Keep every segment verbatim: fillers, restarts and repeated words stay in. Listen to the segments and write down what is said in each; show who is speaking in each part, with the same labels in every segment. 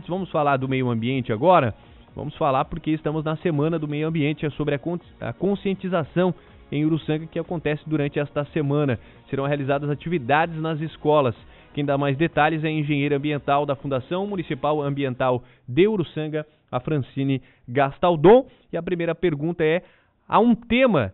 Speaker 1: ouvintes. Vamos falar do meio ambiente agora? Vamos falar porque estamos na Semana do Meio Ambiente, é sobre a conscientização em Uruçanga que acontece durante esta semana. Serão realizadas atividades nas escolas. Quem dá mais detalhes é a engenheira ambiental da Fundação Municipal Ambiental de Uruçanga, a Francine Gastaldon. E a primeira pergunta é: há um tema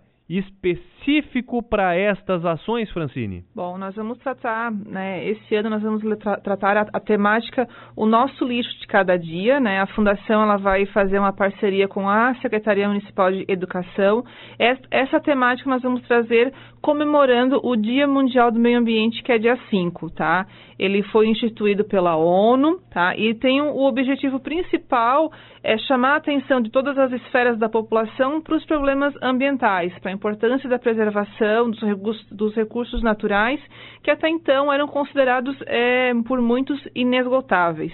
Speaker 1: específico para estas ações, Francine?
Speaker 2: Bom, nós vamos tratar, né, esse ano nós vamos tra tratar a, a temática O Nosso Lixo de Cada Dia, né? A Fundação ela vai fazer uma parceria com a Secretaria Municipal de Educação. Essa, essa temática nós vamos trazer comemorando o Dia Mundial do Meio Ambiente, que é dia cinco, tá? Ele foi instituído pela ONU, tá? E tem um, o objetivo principal é chamar a atenção de todas as esferas da população para os problemas ambientais, para a importância da preservação dos recursos, dos recursos naturais, que até então eram considerados é, por muitos inesgotáveis.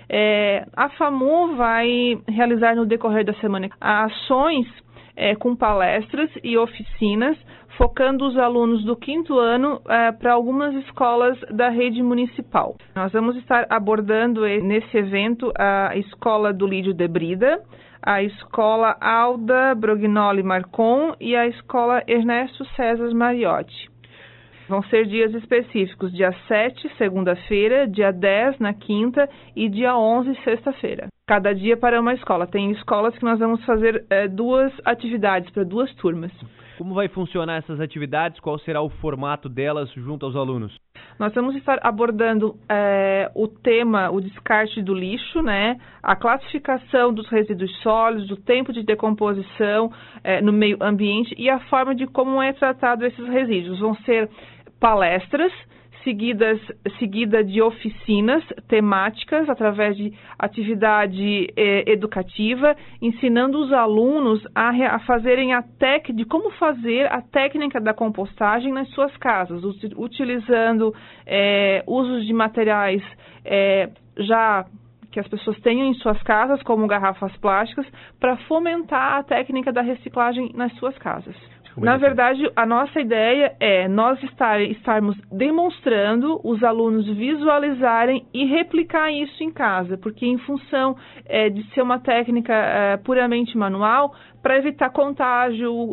Speaker 2: É, a FAMU vai realizar no decorrer da semana ações é, com palestras e oficinas, focando os alunos do quinto ano é, para algumas escolas da rede municipal. Nós vamos estar abordando nesse evento a Escola do Lídio de Brida, a Escola Alda Brognoli Marcon e a Escola Ernesto César Mariotti. Vão ser dias específicos, dia sete, segunda-feira, dia dez, na quinta, e dia onze, sexta-feira. Cada dia para uma escola. Tem escolas que nós vamos fazer é, duas atividades para duas turmas.
Speaker 1: Como vai funcionar essas atividades? Qual será o formato delas junto aos alunos?
Speaker 2: Nós vamos estar abordando é, o tema, o descarte do lixo, né? A classificação dos resíduos sólidos, o tempo de decomposição é, no meio ambiente e a forma de como é tratado esses resíduos. Vão ser palestras, seguidas seguida de oficinas temáticas através de atividade eh, educativa, ensinando os alunos a, a fazerem a técnica de como fazer a técnica da compostagem nas suas casas, utilizando eh, usos de materiais eh, já que as pessoas tenham em suas casas, como garrafas plásticas, para fomentar a técnica da reciclagem nas suas casas. Na verdade, a nossa ideia é nós estar, estarmos demonstrando, os alunos visualizarem e replicar isso em casa, porque em função é, de ser uma técnica é, puramente manual, para evitar contágio,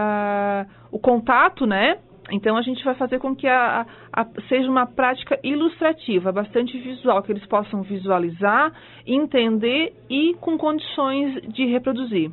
Speaker 2: a, o contato, né? Então, a gente vai fazer com que a, a, seja uma prática ilustrativa, bastante visual, que eles possam visualizar, entender e com condições de reproduzir.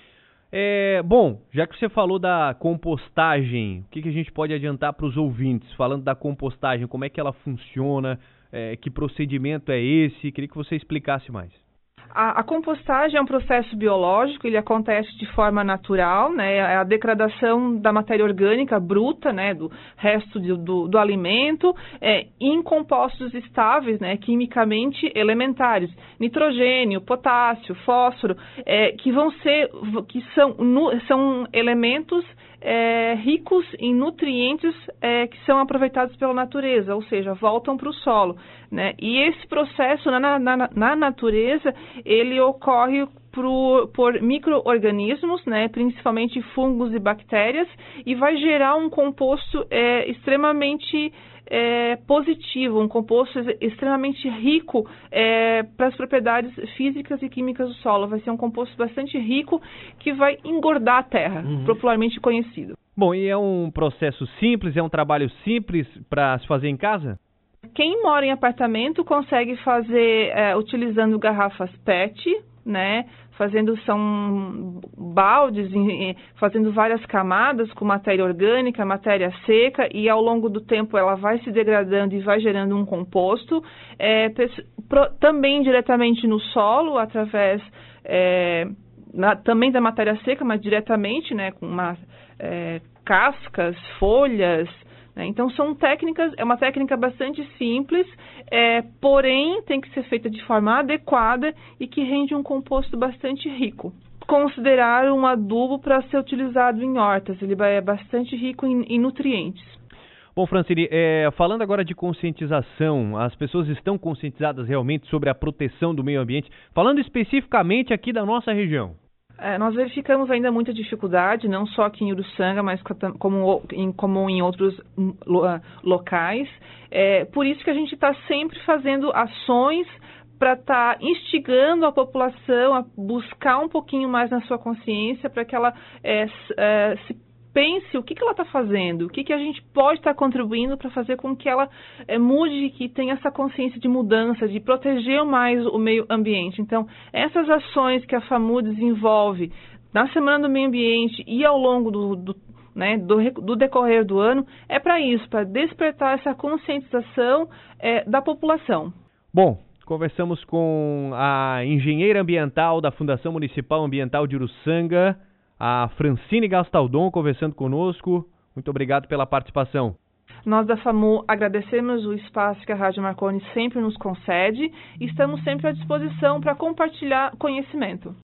Speaker 1: É, bom, já que você falou da compostagem, o que, que a gente pode adiantar para os ouvintes? Falando da compostagem, como é que ela funciona, é, que procedimento é esse? Queria que você explicasse mais.
Speaker 2: A, a compostagem é um processo biológico, ele acontece de forma natural, né? É a degradação da matéria orgânica bruta, né? Do resto de, do, do alimento, é, em compostos estáveis, né? Quimicamente elementares, nitrogênio, potássio, fósforo, é, que vão ser, que são, nu, são elementos É, ricos em nutrientes é, que são aproveitados pela natureza, ou seja, voltam para o solo, né? E esse processo na, na, na natureza, ele ocorre por, por micro-organismos, né? Principalmente fungos e bactérias, e vai gerar um composto é, extremamente É, positivo, um composto extremamente rico é, para as propriedades físicas e químicas do solo. Vai ser um composto bastante rico que vai engordar a terra, uhum. popularmente conhecido.
Speaker 1: Bom, e é um processo simples, é um trabalho simples para se fazer em casa?
Speaker 2: Quem mora em apartamento consegue fazer é, utilizando garrafas P E T, né? Fazendo são baldes, fazendo várias camadas com matéria orgânica, matéria seca, e ao longo do tempo ela vai se degradando e vai gerando um composto, é, pro, também diretamente no solo, através é, na, também da matéria seca, mas diretamente, né, com uma, é, cascas, folhas. Então, são técnicas, é uma técnica bastante simples, é, porém, tem que ser feita de forma adequada e que rende um composto bastante rico. Considerar um adubo para ser utilizado em hortas, ele é bastante rico em, em nutrientes.
Speaker 1: Bom, Francine, é, falando agora de conscientização, as pessoas estão conscientizadas realmente sobre a proteção do meio ambiente, falando especificamente aqui da nossa região?
Speaker 2: É, nós verificamos ainda muita dificuldade, não só aqui em Uruçanga, mas como em, como em outros lo, locais. É, por isso que a gente está sempre fazendo ações para estar tá instigando a população a buscar um pouquinho mais na sua consciência, para que ela é, é, se pense o que, que ela está fazendo, o que, que a gente pode estar tá contribuindo para fazer com que ela é, mude, que tenha essa consciência de mudança, de proteger mais o meio ambiente. Então, essas ações que a FAMU desenvolve na Semana do Meio Ambiente e ao longo do, do, né, do, do decorrer do ano, é para isso, para despertar essa conscientização é, da população.
Speaker 1: Bom, conversamos com a engenheira ambiental da Fundação Municipal Ambiental de Uruçanga, a Francine Gastaldon, conversando conosco. Muito obrigado pela participação.
Speaker 2: Nós da FAMU agradecemos o espaço que a Rádio Marconi sempre nos concede e estamos sempre à disposição para compartilhar conhecimento.